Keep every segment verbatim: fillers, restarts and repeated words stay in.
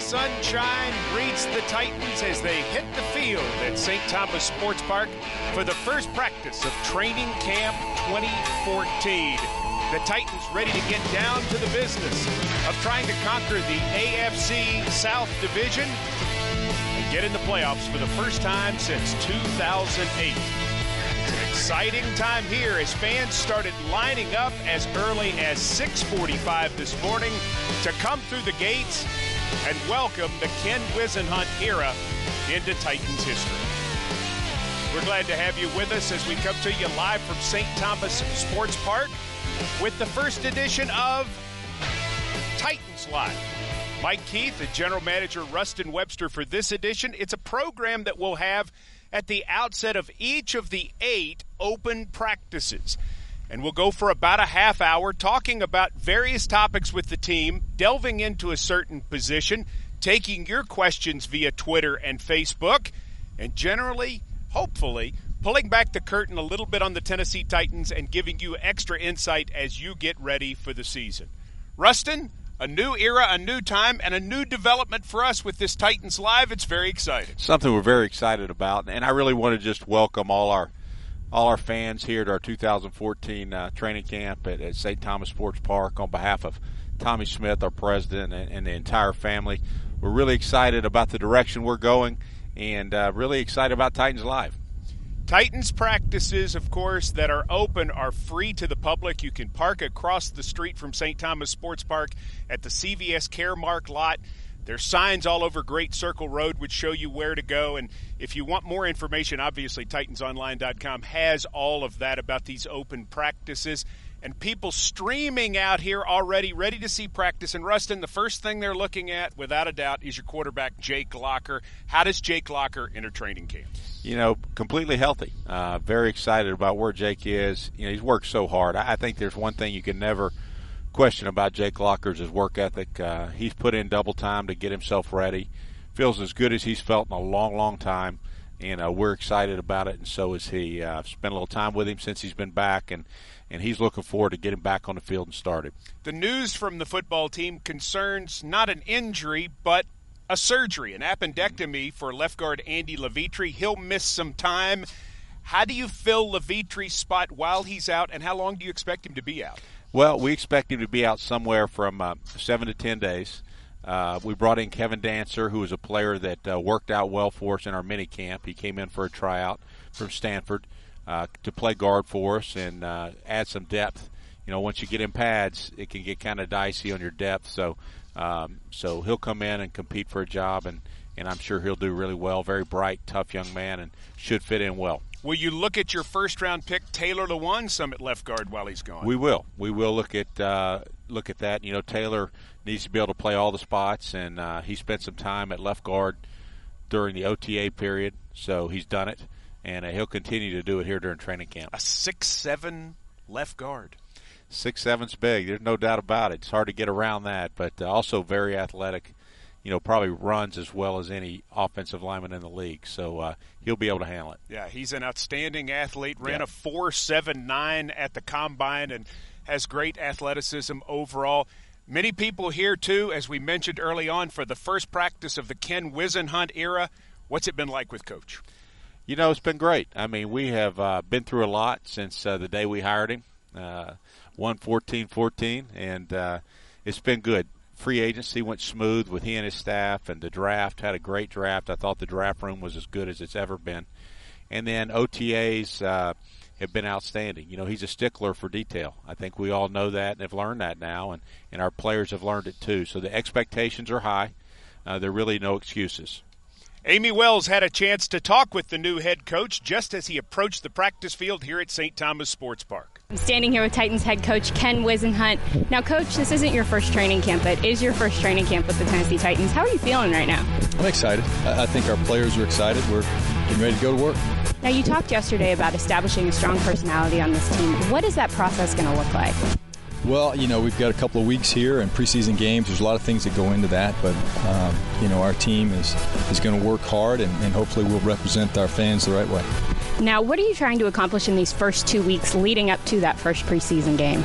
sunshine greets the Titans as they hit the field at Saint Thomas Sports Park for the first practice of Training Camp twenty fourteen. The Titans ready to get down to the business of trying to conquer the A F C South Division and get in the playoffs for the first time since two thousand eight. It's an exciting time here as fans started lining up as early as six forty-five this morning to come through the gates and welcome the Ken Whisenhunt era into Titans history. We're glad to have you with us as we come to you live from Saint Thomas Sports Park with the first edition of Titans Live. Mike Keith, the general manager, Rustin Webster for this edition. It's a program that we'll have at the outset of each of the eight open practices. And we'll go for about a half hour talking about various topics with the team, delving into a certain position, taking your questions via Twitter and Facebook, and generally, hopefully, pulling back the curtain a little bit on the Tennessee Titans and giving you extra insight as you get ready for the season. Rustin, a new era, a new time, and a new development for us with this Titans Live. It's very exciting. Something we're very excited about, and I really want to just welcome all our all our fans here to our two thousand fourteen uh, training camp at, at Saint Thomas Sports Park on behalf of Tommy Smith, our president, and, and the entire family. We're really excited about the direction we're going and uh, really excited about Titans Live. Titans practices, of course, that are open are free to the public. You can park across the street from Saint Thomas Sports Park at the C V S Caremark lot. There's signs all over Great Circle Road which show you where to go. And if you want more information, obviously Titans Online dot com has all of that about these open practices. And people streaming out here already, ready to see practice. And, Rustin, the first thing they're looking at, without a doubt, is your quarterback, Jake Locker. How does Jake Locker enter training camp? You know, completely healthy. Uh, very excited about where Jake is. You know, he's worked so hard. I think there's one thing you can never question about Jake Locker's his work ethic. Uh, he's put in double time to get himself ready. Feels as good as he's felt in a long, long time. And uh, we're excited about it, and so is he. Uh, I've spent a little time with him since he's been back, and, and he's looking forward to getting back on the field and started. The news from the football team concerns not an injury, but a surgery, an appendectomy for left guard Andy Levitre. He'll miss some time. How do you fill Levitre's spot while he's out, and how long do you expect him to be out? Well, we expect him to be out somewhere from uh, seven to ten days. Uh, we brought in Kevin Dancer, who is a player that uh, worked out well for us in our mini camp. He came in for a tryout from Stanford uh, to play guard for us and uh, add some depth. You know, once you get in pads, it can get kind of dicey on your depth. So, um, so he'll come in and compete for a job, and, and I'm sure he'll do really well. Very bright, tough young man, and should fit in well. Will you look at your first-round pick, Taylor Lewan, some at left guard while he's gone? We will. We will look at uh, look at that. You know, Taylor needs to be able to play all the spots, and uh, he spent some time at left guard during the O T A period, so he's done it, and uh, he'll continue to do it here during training camp. A six seven left guard. six seven's big. There's no doubt about it. It's hard to get around that, but uh, also very athletic. You know, probably runs as well as any offensive lineman in the league. So uh, he'll be able to handle it. Yeah, he's an outstanding athlete. Ran yeah. a four seven nine at the Combine and has great athleticism overall. Many people here, too, as we mentioned early on, for the first practice of the Ken Whisenhunt era. What's it been like with Coach? You know, it's been great. I mean, we have uh, been through a lot since uh, the day we hired him. Uh, won fourteen fourteen, and uh, it's been good. Free agency went smooth with he and his staff, and the draft had a great draft. I thought the draft room was as good as it's ever been. And then O T As uh, have been outstanding. You know, he's a stickler for detail. I think we all know that and have learned that now, and, and our players have learned it too. So the expectations are high. Uh, there are really no excuses. Amy Wells had a chance to talk with the new head coach just as he approached the practice field here at Saint Thomas Sports Park. I'm standing here with Titans head coach Ken Whisenhunt. Now, Coach, this isn't your first training camp, but is your first training camp with the Tennessee Titans. How are you feeling right now? I'm excited. I think our players are excited. We're getting ready to go to work. Now, you talked yesterday about establishing a strong personality on this team. What is that process going to look like? Well, you know, we've got a couple of weeks here and preseason games. There's a lot of things that go into that, but, um, you know, our team is, is going to work hard, and, and hopefully we'll represent our fans the right way. Now, what are you trying to accomplish in these first two weeks leading up to that first preseason game?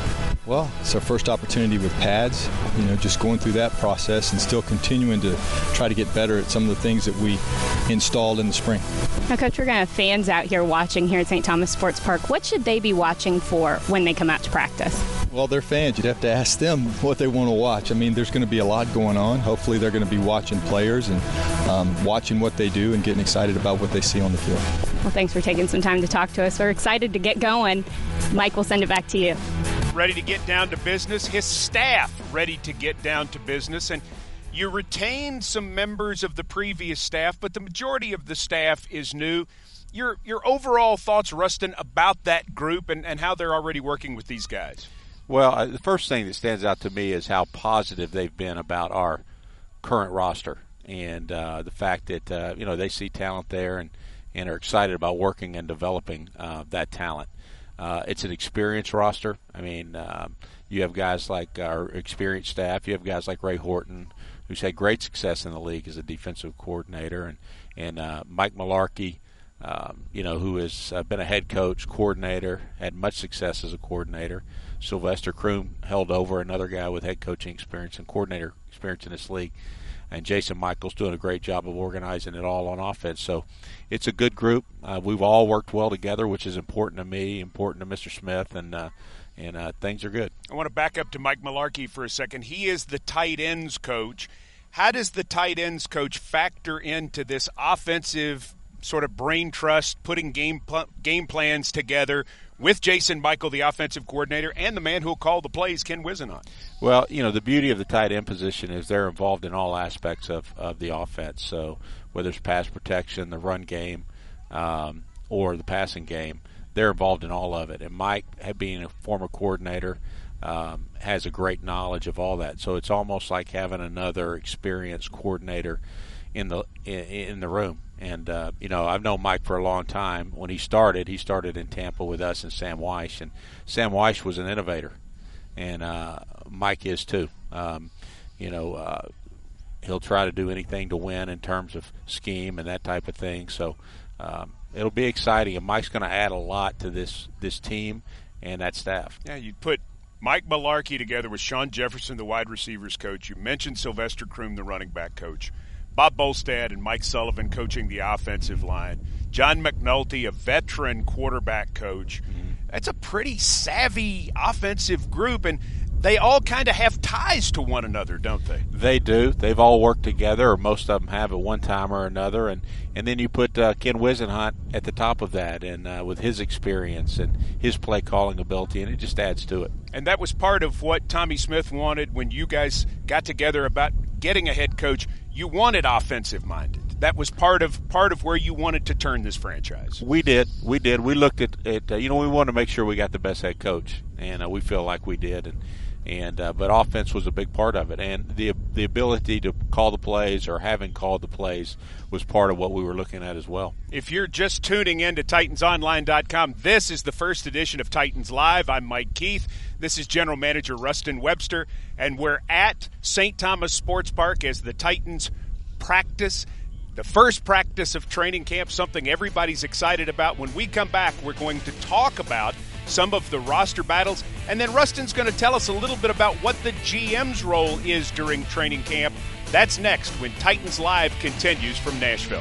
Well, it's our first opportunity with pads, you know, just going through that process and still continuing to try to get better at some of the things that we installed in the spring. Now, Coach, we're going to have fans out here watching here at Saint Thomas Sports Park. What should they be watching for when they come out to practice? Well, they're fans. You'd have to ask them what they want to watch. I mean, there's going to be a lot going on. Hopefully they're going to be watching players and um, watching what they do and getting excited about what they see on the field. Well, thanks for taking some time to talk to us. We're excited to get going. Mike, we'll send it back to you. Ready to get down to business. His staff ready to get down to business. And you retained some members of the previous staff, but the majority of the staff is new. Your your overall thoughts, Rustin, about that group and, and how they're already working with these guys? Well, uh, the first thing that stands out to me is how positive they've been about our current roster and uh, the fact that, uh, you know, they see talent there and, and are excited about working and developing uh, that talent. Uh, it's an experienced roster. I mean, um, you have guys like our experienced staff. You have guys like Ray Horton, who's had great success in the league as a defensive coordinator, and and uh, Mike Malarkey, um, you know, who has uh, been a head coach, coordinator, had much success as a coordinator. Sylvester Croom held over, another guy with head coaching experience and coordinator experience in this league. And Jason Michael's doing a great job of organizing it all on offense. So it's a good group. Uh, we've all worked well together, which is important to me, important to Mister Smith, and uh, and uh, things are good. I want to back up to Mike Malarkey for a second. He is the tight ends coach. How does the tight ends coach factor into this offensive sort of brain trust, putting game pl- game plans together with Jason Michael, the offensive coordinator, and the man who will call the plays, Ken Wisenhunt? Well, you know, the beauty of the tight end position is they're involved in all aspects of, of the offense. So whether it's pass protection, the run game, um, or the passing game, they're involved in all of it. And Mike, being a former coordinator, um, has a great knowledge of all that. So it's almost like having another experienced coordinator in the in, in the room. And, uh, you know, I've known Mike for a long time. When he started, he started in Tampa with us and Sam Weish. And Sam Weish was an innovator, and uh, Mike is too. Um, you know, uh, he'll try to do anything to win in terms of scheme and that type of thing. So um, it'll be exciting, and Mike's going to add a lot to this, this team and that staff. Yeah, you put Mike Malarkey together with Sean Jefferson, the wide receivers coach. You mentioned Sylvester Croom, the running back coach. Bob Bolstad and Mike Sullivan coaching the offensive line. John McNulty, a veteran quarterback coach. Mm-hmm. That's a pretty savvy offensive group, and they all kind of have ties to one another, don't they? They do. They've all worked together, or most of them have at one time or another. And, and then you put uh, Ken Wisenhunt at the top of that, and uh, with his experience and his play calling ability, and it just adds to it. And that was part of what Tommy Smith wanted when you guys got together about getting a head coach. You wanted offensive-minded. That was part of part of where you wanted to turn this franchise. We did. We did. We looked at, at uh, you know, we wanted to make sure we got the best head coach, and uh, we feel like we did. And and uh, but offense was a big part of it, and the the ability to call the plays or having called the plays was part of what we were looking at as well. If you're just tuning in to Titans Online dot com, this is the first edition of Titans Live. I'm Mike Keith. This is General Manager Rustin Webster, and we're at Saint Thomas Sports Park as the Titans practice. The first practice of training camp, something everybody's excited about. When we come back, we're going to talk about some of the roster battles, and then Rustin's going to tell us a little bit about what the G M's role is during training camp. That's next when Titans Live continues from Nashville.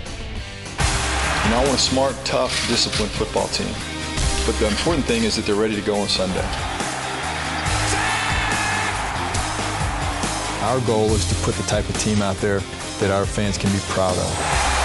You know, I want a smart, tough, disciplined football team. But the important thing is that they're ready to go on Sunday. Our goal is to put the type of team out there that our fans can be proud of.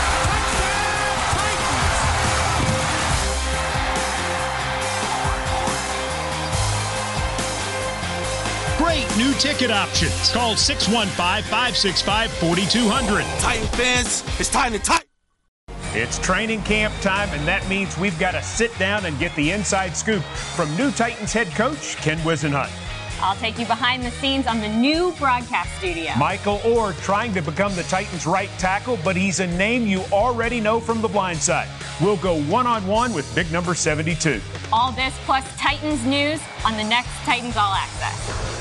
Great new ticket options. Call six one five, five six five, four two zero zero. Titan fans, it's time to Titan. It's training camp time, and that means we've got to sit down and get the inside scoop from new Titans head coach Ken Wisenhunt. I'll take you behind the scenes on the new broadcast studio. Michael Orr trying to become the Titans' right tackle, but he's a name you already know from The Blind Side. We'll go one-on-one with big number seventy-two. All this plus Titans news on the next Titans All Access.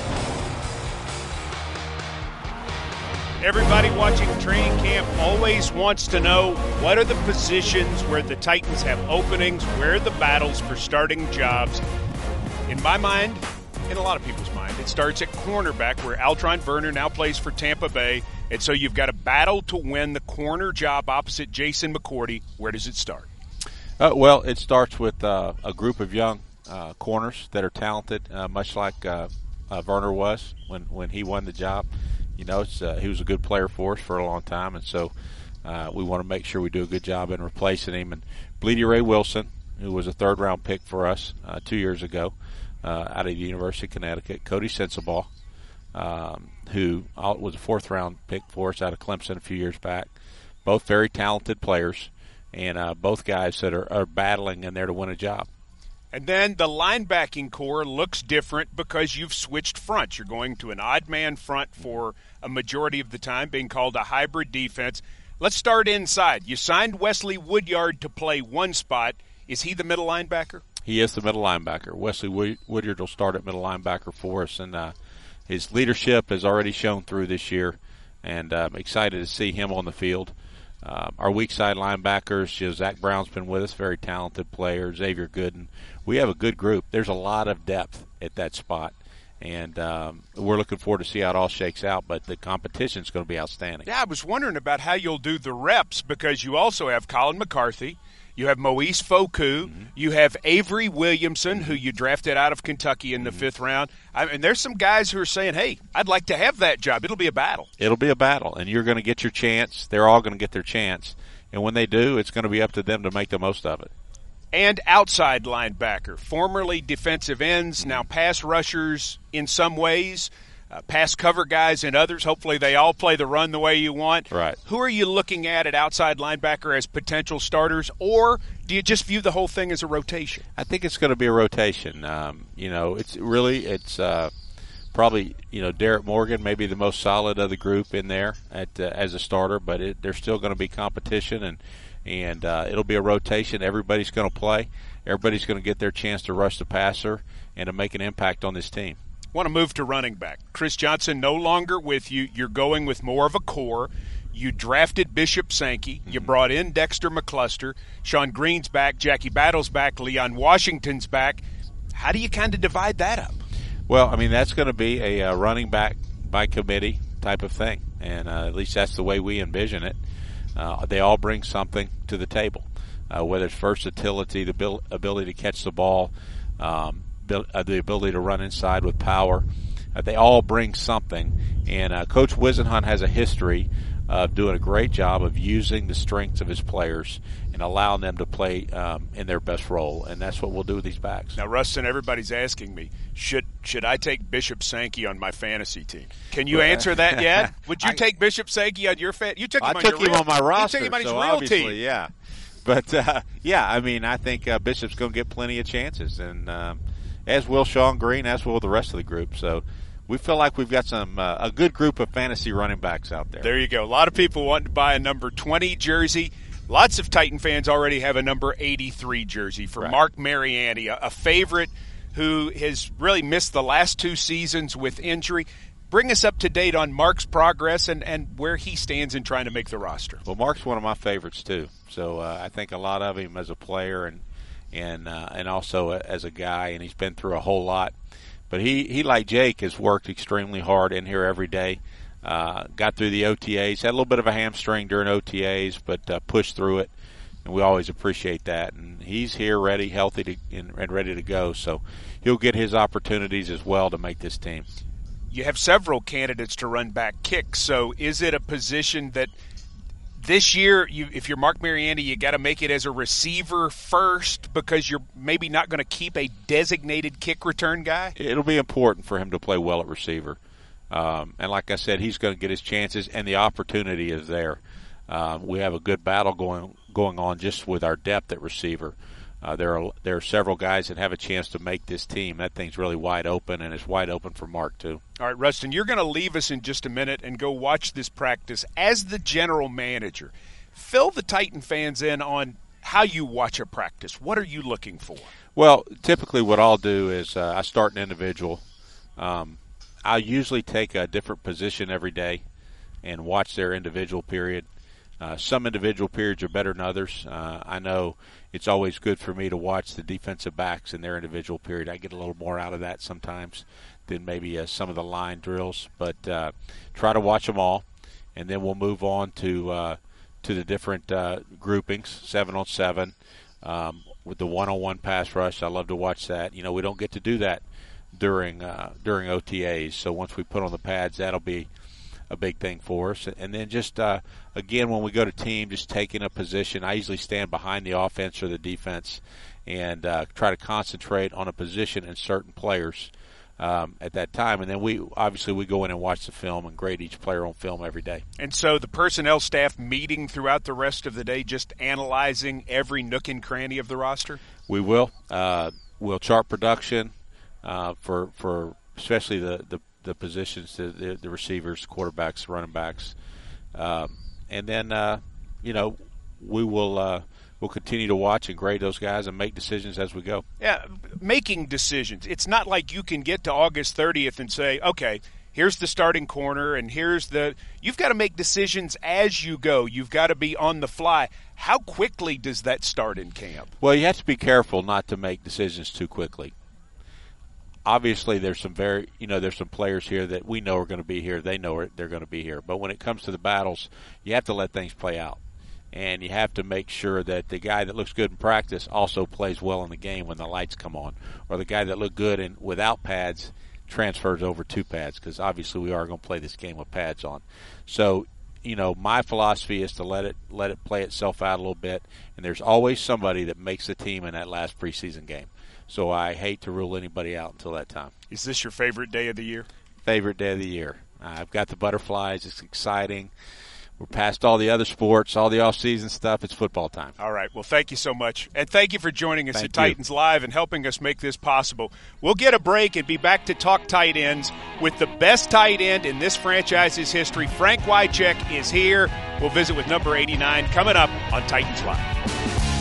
Everybody watching training camp always wants to know what are the positions where the Titans have openings, where are the battles for starting jobs. In my mind, in a lot of people's mind. It starts at cornerback, where Altron Verner now plays for Tampa Bay. And so you've got a battle to win the corner job opposite Jason McCourty. Where does it start? Uh, well, it starts with uh, a group of young uh, corners that are talented, uh, much like uh, uh, Verner was when, when he won the job. You know, it's, uh, he was a good player for us for a long time, and so uh, we want to make sure we do a good job in replacing him. And Bleedy Ray Wilson, who was a third-round pick for us uh, two years ago uh, out of the University of Connecticut. Cody Sensabaugh, um, who was a fourth-round pick for us out of Clemson a few years back. Both very talented players, and uh, both guys that are, are battling in there to win a job. And then the linebacking core looks different because you've switched fronts. You're going to an odd-man front for a majority of the time, being called a hybrid defense. Let's start inside. You signed Wesley Woodyard to play one spot. Is he the middle linebacker? He is the middle linebacker. Wesley Woodyard will start at middle linebacker for us, and uh, his leadership has already shown through this year, and uh, I'm excited to see him on the field. Uh, our weak side linebackers, you know, Zach Brown's been with us, very talented player, Xavier Gooden. We have a good group. There's a lot of depth at that spot, and um, we're looking forward to see how it all shakes out, but the competition is going to be outstanding. Yeah, I was wondering about how you'll do the reps, because you also have Colin McCarthy, you have Moise Foku, mm-hmm. you have Avery Williamson, who you drafted out of Kentucky in the mm-hmm. fifth round. I mean, there's some guys who are saying, hey, I'd like to have that job. It'll be a battle. It'll be a battle, and you're going to get your chance. They're all going to get their chance. And when they do, it's going to be up to them to make the most of it. And outside linebacker, formerly defensive ends, now pass rushers in some ways, uh, pass cover guys in others. Hopefully they all play the run the way you want. Right. Who are you looking at at outside linebacker as potential starters, or do you just view the whole thing as a rotation? I think it's going to be a rotation. Um, you know, it's really it's uh, probably you know Derek Morgan, maybe the most solid of the group in there at uh, as a starter, but it, there's still going to be competition, and and uh, it'll be a rotation. Everybody's going to play. Everybody's going to get their chance to rush the passer and to make an impact on this team. Want to move to running back. Chris Johnson no longer with you. You're going with more of a core. You drafted Bishop Sankey. You mm-hmm. brought in Dexter McCluster. Sean Green's back. Jackie Battle's back. Leon Washington's back. How do you kind of divide that up? Well, I mean, that's going to be a, a running back by committee type of thing, and uh, at least that's the way we envision it. Uh, they all bring something to the table, uh, whether it's versatility, the bil- ability to catch the ball, um, bil- uh, the ability to run inside with power. Uh, they all bring something, and uh, Coach Whisenhunt has a history of doing a great job of using the strengths of his players and allowing them to play um, in their best role, and that's what we'll do with these backs. Now, Rustin, everybody's asking me, should should I take Bishop Sankey on my fantasy team? Can you answer that yet? Would you I, take Bishop Sankey on your fan? You took him I on took your him real, on my roster, you took him on his so real obviously, team. yeah. But uh, yeah, I mean, I think uh, Bishop's going to get plenty of chances, and um, as will Sean Green, as will the rest of the group. So we feel like we've got some uh, a good group of fantasy running backs out there. There you go. A lot of people want to buy a number twenty jersey. Lots of Titan fans already have a number eighty-three jersey for right. Mark Mariani, a, a favorite who has really missed the last two seasons with injury. Bring us up to date on Mark's progress and, and where he stands in trying to make the roster. Well, Mark's one of my favorites too. So uh, I think a lot of him as a player and and uh, and also as a guy, and he's been through a whole lot. But he, he like Jake, has worked extremely hard in here every day. Uh, got through the O T As, had a little bit of a hamstring during O T As, but uh, pushed through it, and we always appreciate that. And he's here ready, healthy, to, and, and ready to go. So he'll get his opportunities as well to make this team. You have several candidates to run back kicks, so is it a position that this year, you, if you're Mark Mariani, you got to make it as a receiver first because you're maybe not going to keep a designated kick return guy? It'll be important for him to play well at receiver. Um, and like I said, he's going to get his chances, and the opportunity is there. Um, we have a good battle going going on just with our depth at receiver. Uh, there are there are several guys that have a chance to make this team. That thing's really wide open, and it's wide open for Mark too. All right, Rustin, you're going to leave us in just a minute and go watch this practice. As the general manager, fill the Titan fans in on how you watch a practice. What are you looking for? Well, typically what I'll do is uh, I start an individual. Um, I usually take a different position every day and watch their individual period. Uh, some individual periods are better than others. Uh, I know it's always good for me to watch the defensive backs in their individual period. I get a little more out of that sometimes than maybe uh, some of the line drills, but uh, try to watch them all, and then we'll move on to uh, to the different uh, groupings, seven on seven, um, with the one-on-one pass rush. I love to watch that. You know, we don't get to do that during uh, during O T As, so once we put on the pads, that'll be a big thing for us. And then just, uh, again, when we go to team, just taking a position. I usually stand behind the offense or the defense and uh, try to concentrate on a position and certain players um, at that time. And then we obviously we go in and watch the film and grade each player on film every day. And so the personnel staff meeting throughout the rest of the day, just analyzing every nook and cranny of the roster? We will. Uh, we'll chart production uh, for, for especially the, the the positions, the, the, the receivers, quarterbacks, running backs. Um, and then, uh, you know, we will uh, we'll continue to watch and grade those guys and make decisions as we go. Yeah, making decisions. It's not like you can get to August thirtieth and say, okay, here's the starting corner and here's the – you've got to make decisions as you go. You've got to be on the fly. How quickly does that start in camp? Well, you have to be careful not to make decisions too quickly. Obviously, there's some very, you know, there's some players here that we know are going to be here. They know they're going to be here. But when it comes to the battles, you have to let things play out. And you have to make sure that the guy that looks good in practice also plays well in the game when the lights come on. Or the guy that looked good in, without pads transfers over to pads, because obviously we are going to play this game with pads on. So, you know, my philosophy is to let it let it play itself out a little bit. And there's always somebody that makes the team in that last preseason game. So I hate to rule anybody out until that time. Is this your favorite day of the year? Favorite day of the year. Uh, I've got the butterflies. It's exciting. We're past all the other sports, all the off-season stuff. It's football time. All right. Well, thank you so much. And thank you for joining us thank at you. Titans Live and helping us make this possible. We'll get a break and be back to talk tight ends with the best tight end in this franchise's history. Frank Wycheck is here. We'll visit with number eighty-nine coming up on Titans Live.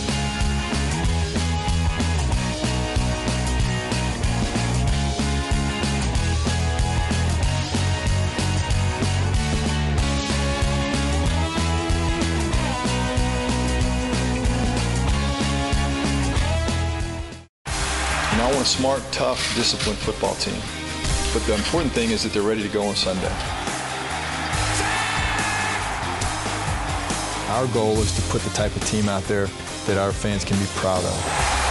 I want a smart, tough, disciplined football team. But the important thing is that they're ready to go on Sunday. Our goal is to put the type of team out there that our fans can be proud of.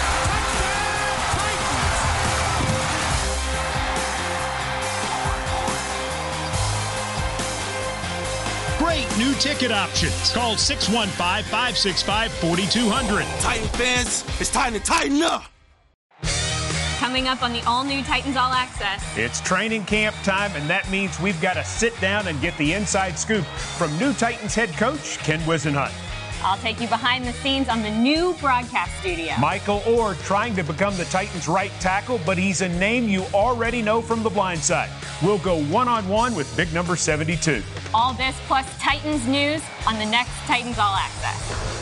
Great new ticket options. Call six one five, five six five, four two zero zero. Titan fans, it's time to tighten up. Coming up on the all-new Titans All Access. It's training camp time, and that means we've got to sit down and get the inside scoop from new Titans head coach Ken Whisenhunt. I'll take you behind the scenes on the new broadcast studio. Michael Orr trying to become the Titans' right tackle, but he's a name you already know from the blind side. We'll go one-on-one with big number seventy-two. All this plus Titans news on the next Titans All Access.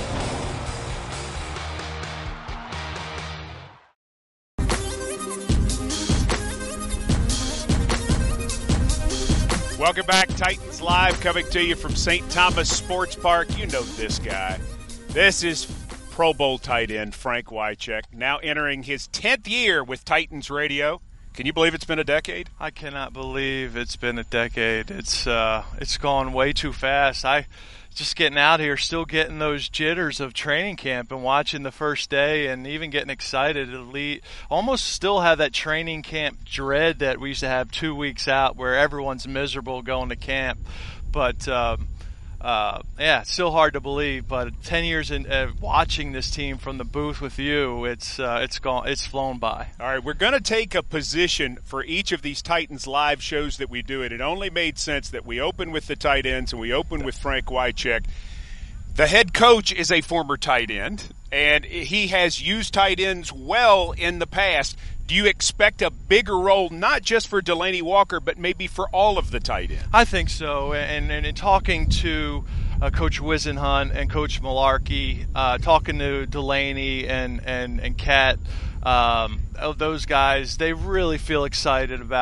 Welcome back, Titans Live, coming to you from Saint Thomas Sports Park. You know this guy. This is Pro Bowl tight end Frank Wycheck, now entering his tenth year with Titans Radio. Can you believe it's been a decade? I cannot believe it's been a decade. It's uh, it's gone way too fast. I just getting out here, still getting those jitters of training camp and watching the first day and even getting excited to lead. Almost still have that training camp dread that we used to have two weeks out where everyone's miserable going to camp. But, um, uh, yeah, it's still hard to believe. But ten years in uh, watching this team from the booth with you, it's uh, it's gone, it's flown by. All right, we're going to take a position for each of these Titans Live shows that we do. It It only made sense that we open with the tight ends and we open with Frank Wycheck. The head coach is a former tight end, and he has used tight ends well in the past. Do you expect a bigger role, not just for Delanie Walker, but maybe for all of the tight ends? I think so. And, and in talking to uh, Coach Whisenhunt and Coach Malarkey, uh, talking to Delanie and, and, and Kat, um, those guys, they really feel excited about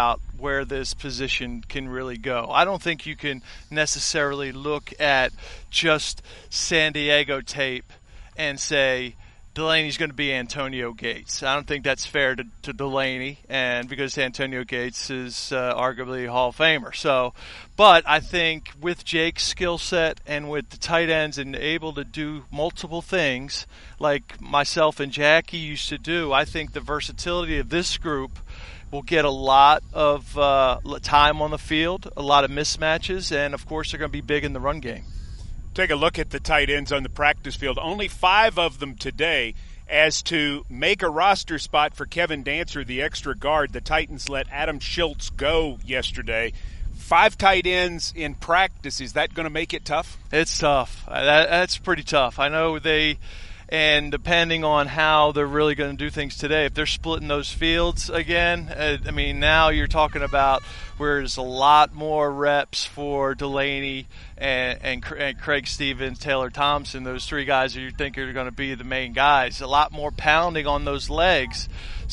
where this position can really go. I don't think you can necessarily look at just San Diego tape and say Delaney's going to be Antonio Gates. I don't think that's fair to, to Delaney, and because Antonio Gates is uh, arguably a Hall of Famer. So, but I think with Jake's skill set and with the tight ends and able to do multiple things like myself and Jackie used to do, I think the versatility of this group will get a lot of uh, time on the field, a lot of mismatches, and of course they're going to be big in the run game. Take a look at the tight ends on the practice field. Only five of them today. As to make a roster spot for Kevin Dancer, the extra guard, the Titans let Adam Schultz go yesterday. Five tight ends in practice. Is that going to make it tough? It's tough. That, that's pretty tough. I know they – and depending on how they're really going to do things today, if they're splitting those fields again, uh, I mean, now you're talking about where there's a lot more reps for Delaney and, and, and Craig Stevens, Taylor Thompson, those three guys that you think are going to be the main guys. A lot more pounding on those legs.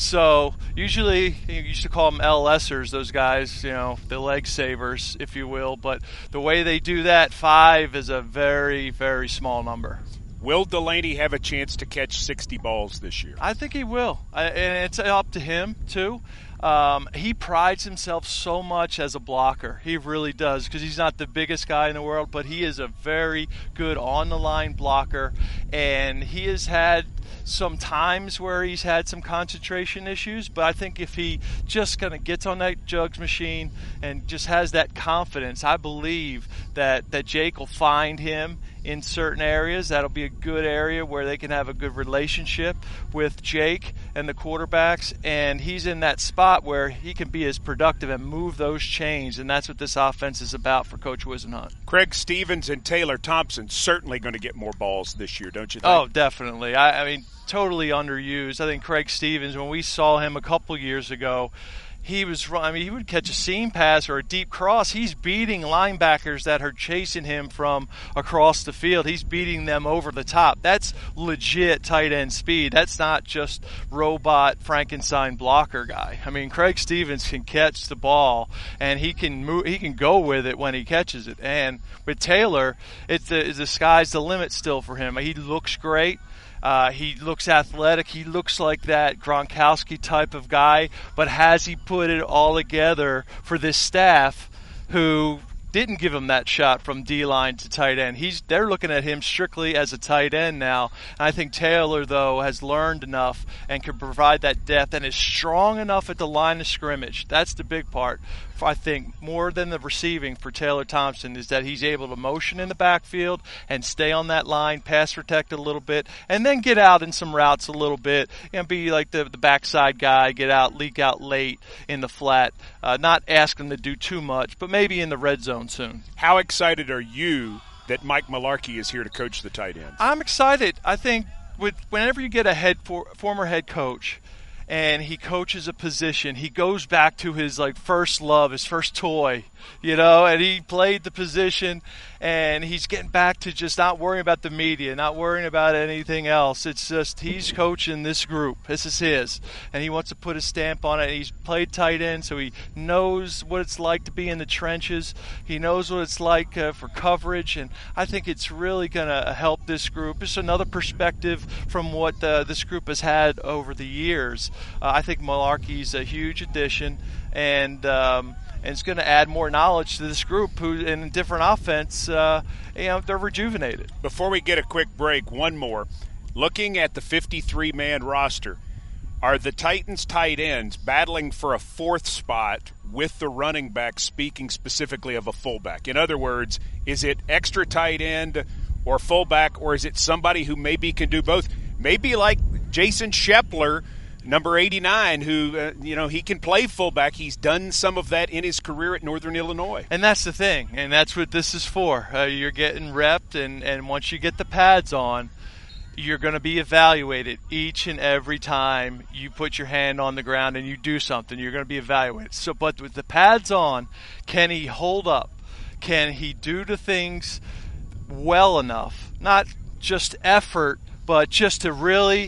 So usually you used to call them L S ers, those guys, you know, the leg savers, if you will. But the way they do that, five is a very, very small number. Will Delaney have a chance to catch sixty balls this year? I think he will, I, and it's up to him, too. Um, he prides himself so much as a blocker. He really does, because he's not the biggest guy in the world, but he is a very good on-the-line blocker, and he has had some times where he's had some concentration issues, but I think if he just kind of gets on that jugs machine and just has that confidence, I believe that, that Jake will find him in certain areas. That'll be a good area where they can have a good relationship with Jake and the quarterbacks, and he's in that spot where he can be as productive and move those chains, and that's what this offense is about for Coach Whisenhunt. Craig Stevens and Taylor Thompson certainly going to get more balls this year, don't you think? Oh, definitely. I, I mean, totally underused. I think Craig Stevens, when we saw him a couple years ago, he was, I mean, he would catch a seam pass or a deep cross. He's beating linebackers that are chasing him from across the field. He's beating them over the top. That's legit tight end speed. That's not just robot Frankenstein blocker guy. I mean, Craig Stevens can catch the ball, and he can move, he can go with it when he catches it. And with Taylor, it's the, the sky's the limit still for him. He looks great. Uh, he looks athletic. He looks like that Gronkowski type of guy. But has he put it all together for this staff who didn't give him that shot from D-line to tight end? He's They're looking at him strictly as a tight end now. And I think Taylor, though, has learned enough and can provide that depth and is strong enough at the line of scrimmage. That's the big part. I think more than the receiving for Taylor Thompson is that he's able to motion in the backfield and stay on that line, pass protect a little bit, and then get out in some routes a little bit and be like the, the backside guy, get out, leak out late in the flat, uh, not ask him to do too much, but maybe in the red zone soon. How excited are you that Mike Mularkey is here to coach the tight ends? I'm excited. I think with whenever you get a head for, former head coach and he coaches a position, he goes back to his like first love, his first toy, you know, and he played the position, and he's getting back to just not worrying about the media, not worrying about anything else. It's just he's coaching this group. This is his, and he wants to put his stamp on it. He's played tight end, so he knows what it's like to be in the trenches. He knows what it's like uh, for coverage, and I think it's really going to help this group. Just another perspective from what uh, this group has had over the years. Uh, I think Mularkey's a huge addition, and um, and it's going to add more knowledge to this group who, in a different offense, uh, you know, they're rejuvenated. Before we get a quick break, one more. Looking at the fifty-three man roster, are the Titans tight ends battling for a fourth spot with the running back, speaking specifically of a fullback? In other words, is it extra tight end or fullback, or is it somebody who maybe can do both? Maybe like Jason Shepler, number eighty-nine, who, uh, you know, he can play fullback. He's done some of that in his career at Northern Illinois. And that's the thing, and that's what this is for. Uh, you're getting repped, and, and once you get the pads on, you're going to be evaluated each and every time you put your hand on the ground and you do something. You're going to be evaluated. So, but with the pads on, can he hold up? Can he do the things well enough? Not just effort, but just to really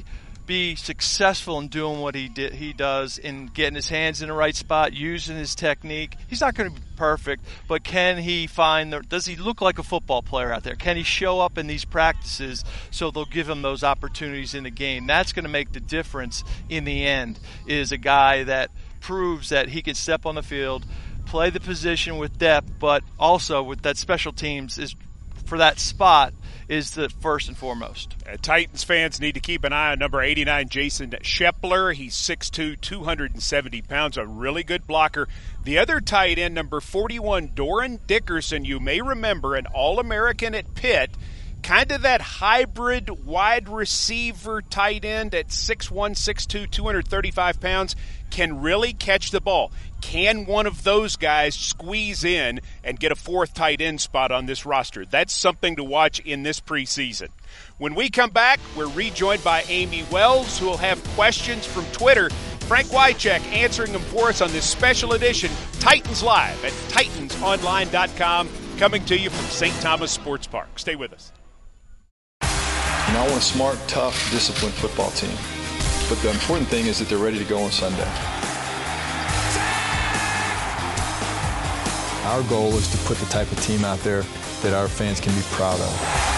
be successful in doing what he did, he does, in getting his hands in the right spot, using his technique. He's not going to be perfect, but can he find the, does he look like a football player out there? Can he show up in these practices so they'll give him those opportunities in the game? That's going to make the difference in the end, is a guy that proves that he can step on the field, play the position with depth, but also with that special teams is for that spot is the first and foremost. Uh, Titans fans need to keep an eye on number eighty-nine, Jason Shepler. He's six two, two hundred seventy pounds, a really good blocker. The other tight end, number forty-one, Doran Dickerson, you may remember, an All-American at Pitt, kind of that hybrid wide receiver tight end at six one, six two, two hundred thirty-five pounds, can really catch the ball. Can one of those guys squeeze in and get a fourth tight end spot on this roster? That's something to watch in this preseason. When we come back, we're rejoined by Amy Wells, who will have questions from Twitter. Frank Wycheck answering them for us on this special edition, Titans Live at Titans Online dot com, coming to you from Saint Thomas Sports Park. Stay with us. And I want a smart, tough, disciplined football team. But the important thing is that they're ready to go on Sunday. Our goal is to put the type of team out there that our fans can be proud of.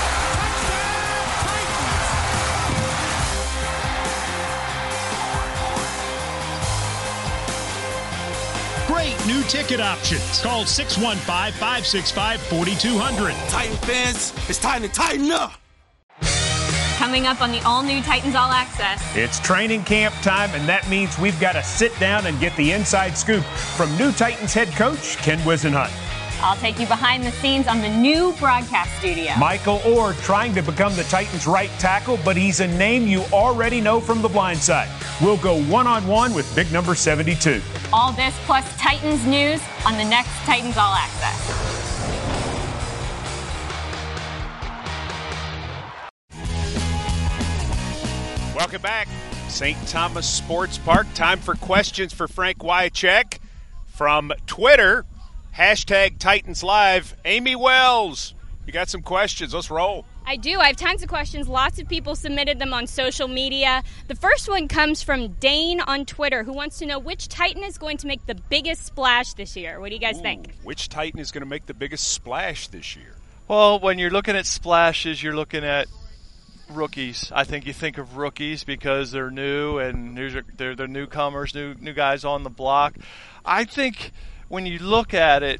Great new ticket options. Call six one five, five six five, four two zero zero. Titan fans, it's time to tighten up. Coming up on the all-new Titans All Access. It's training camp time, and that means we've got to sit down and get the inside scoop from new Titans head coach Ken Whisenhunt. I'll take you behind the scenes on the new broadcast studio. Michael Orr trying to become the Titans' right tackle, but he's a name you already know from the blind side. We'll go one-on-one with big number seventy-two. All this plus Titans news on the next Titans All Access. Welcome back. Saint Thomas Sports Park. Time for questions for Frank Wycheck from Twitter. Hashtag Titans Live. Amy Wells, you got some questions. Let's roll. I do. I have tons of questions. Lots of people submitted them on social media. The first one comes from Dane on Twitter, who wants to know which Titan is going to make the biggest splash this year. What do you guys Ooh, think? Which Titan is going to make the biggest splash this year? Well, when you're looking at splashes, you're looking at rookies. I think you think of rookies because they're new and they're, they're newcomers, new new guys on the block. I think when you look at it,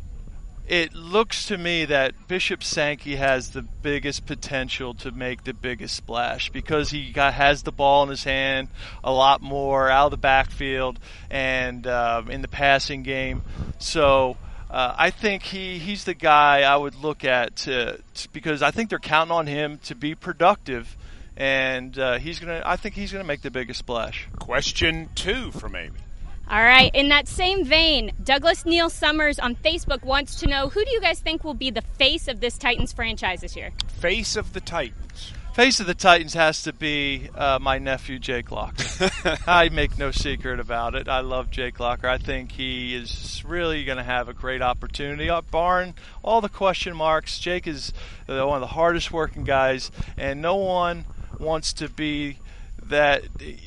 it looks to me that Bishop Sankey has the biggest potential to make the biggest splash because he got, has the ball in his hand a lot more out of the backfield and uh, in the passing game. So Uh, I think he, he's the guy I would look at to, to because I think they're counting on him to be productive, and uh, he's gonna. I think he's gonna make the biggest splash. Question two from Amy. All right. In that same vein, Douglas Neal Summers on Facebook wants to know, who do you guys think will be the face of this Titans franchise this year? Face of the Titans. Face of the Titans has to be uh, my nephew, Jake Locker. I make no secret about it. I love Jake Locker. I think he is really going to have a great opportunity. Uh, barring all the question marks, Jake is uh, one of the hardest working guys, and no one wants to be that.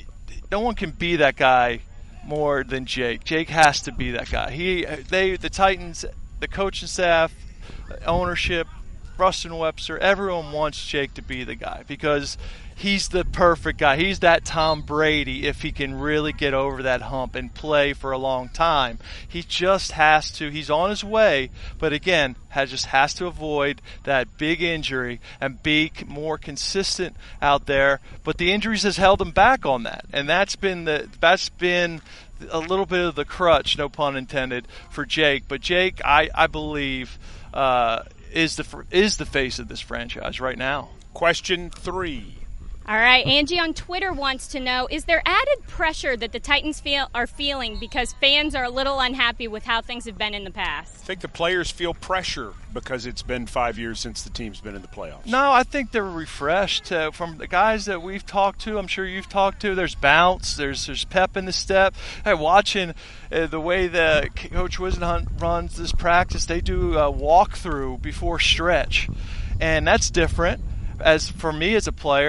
No one can be that guy more than Jake. Jake has to be that guy. He, they, the Titans, the coaching staff, ownership, Rustin Webster, everyone wants Jake to be the guy because he's the perfect guy. He's that Tom Brady if he can really get over that hump and play for a long time. He just has to. He's on his way, but again, has, just has to avoid that big injury and be more consistent out there. But the injuries has held him back on that, and that's been the that's been a little bit of the crutch, no pun intended, for Jake. But Jake, I I believe. Uh, is the is the face of this franchise right now. Question three. All right, Angie on Twitter wants to know, is there added pressure that the Titans feel are feeling because fans are a little unhappy with how things have been in the past? I think the players feel pressure because it's been five years since the team's been in the playoffs. No, I think they're refreshed uh, from the guys that we've talked to. I'm sure you've talked to. There's bounce. There's there's pep in the step. Hey, watching uh, the way that Coach Whisenhunt runs this practice, they do a walkthrough before stretch, and that's different. As for me as a player,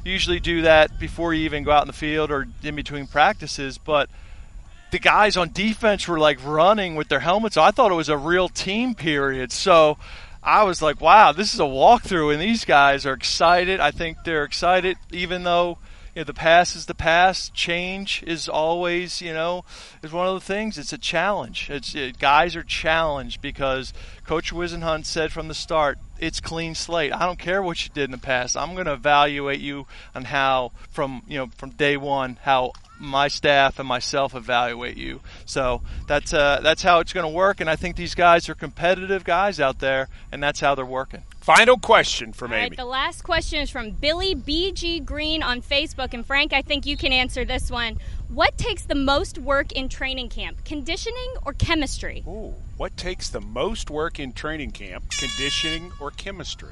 usually do that before you even go out in the field or in between practices. But the guys on defense were like running with their helmets. I thought it was a real team period. So I was like, wow, this is a walkthrough, and these guys are excited. I think they're excited, even though, you know, the past is the past. Change is always, you know, is one of the things. It's a challenge. It's it, guys are challenged because Coach Whisenhunt said from the start, it's clean slate. I don't care what you did in the past. I'm going to evaluate you on how, from you know, from day one, how my staff and myself evaluate you. So that's uh, that's how it's going to work. And I think these guys are competitive guys out there, and that's how they're working. Final question from All Amy. right, the last question is from Billy B G Green on Facebook. And Frank, I think you can answer this one. What takes the most work in training camp, conditioning or chemistry? Ooh, what takes the most work in training camp, conditioning or chemistry?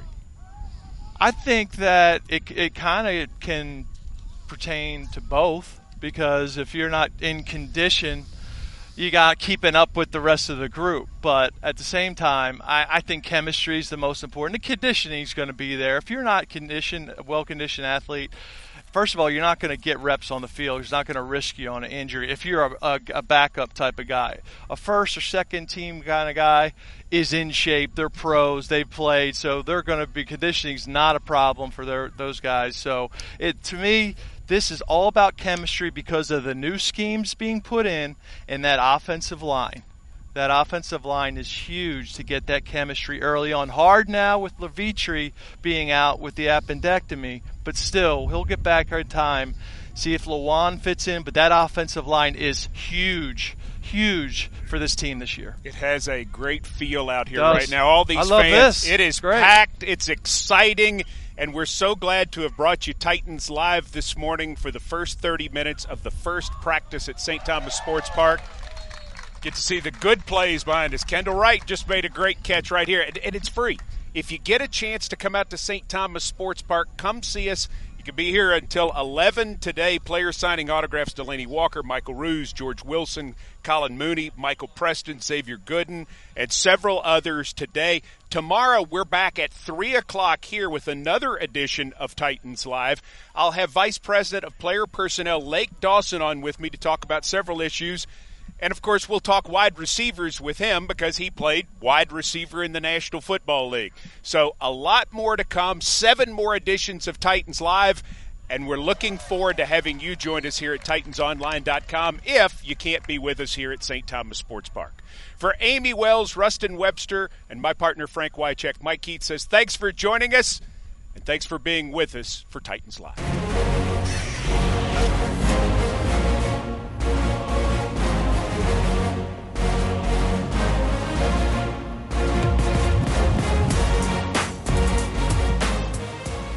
I think that it it kind of can pertain to both, because if you're not in condition, you got keeping up with the rest of the group. But at the same time, I, I think chemistry is the most important. The conditioning is going to be there. If you're not conditioned, a well-conditioned athlete, first of all, you're not going to get reps on the field. It's not going to risk you on an injury if you're a, a, a backup type of guy. A first or second team kind of guy is in shape. They're pros. They've played. So they're going to be – conditioning is not a problem for their, those guys. So it to me – this is all about chemistry because of the new schemes being put in and that offensive line. That offensive line is huge to get that chemistry early on. Hard now with Levitri being out with the appendectomy, but still, he'll get back in time, see if Lawan fits in. But that offensive line is huge, huge for this team this year. It has a great feel out here Does. right now. All these I love fans, this. it is Great. packed. It's exciting. And we're so glad to have brought you Titans Live this morning for the first thirty minutes of the first practice at Saint Thomas Sports Park. Get to see the good plays behind us. Kendall Wright just made a great catch right here, and, and it's free. If you get a chance to come out to Saint Thomas Sports Park, come see us. You can be here until eleven today. Players signing autographs: Delaney Walker, Michael Ruse, George Wilson, Colin Mooney, Michael Preston, Xavier Gooden, and several others today. Tomorrow, we're back at three o'clock here with another edition of Titans Live. I'll have Vice President of Player Personnel Lake Dawson on with me to talk about several issues. And, of course, we'll talk wide receivers with him because he played wide receiver in the National Football League. So a lot more to come, seven more editions of Titans Live, and we're looking forward to having you join us here at Titans Online dot com if you can't be with us here at Saint Thomas Sports Park. For Amy Wells, Rustin Webster, and my partner Frank Wycheck, Mike Keith says thanks for joining us, and thanks for being with us for Titans Live.